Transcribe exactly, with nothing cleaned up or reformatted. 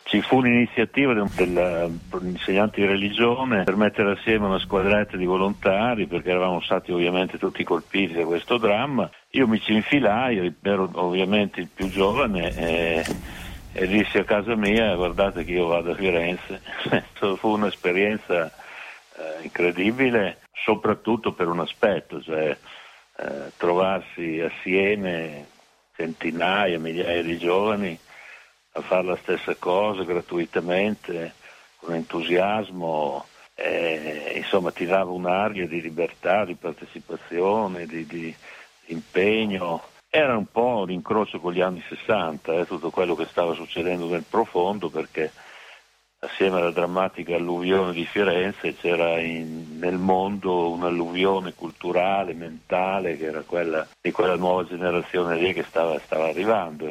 Ci fu un'iniziativa dell'insegnante di religione per mettere assieme una squadretta di volontari, perché eravamo stati ovviamente tutti colpiti da questo dramma. Io mi ci infilai, ero ovviamente il più giovane, e, e dissi a casa mia: guardate che io vado a Firenze. Fu un'esperienza eh, incredibile, soprattutto per un aspetto, cioè eh, trovarsi assieme centinaia, migliaia di giovani a fare la stessa cosa gratuitamente, con entusiasmo, eh, insomma ti dava un'aria di libertà, di partecipazione, di, di impegno. Era un po' l'incrocio con gli anni sessanta, eh, tutto quello che stava succedendo nel profondo, perché assieme alla drammatica alluvione di Firenze c'era in, nel mondo un'alluvione culturale, mentale, che era quella di quella nuova generazione lì che stava, stava arrivando.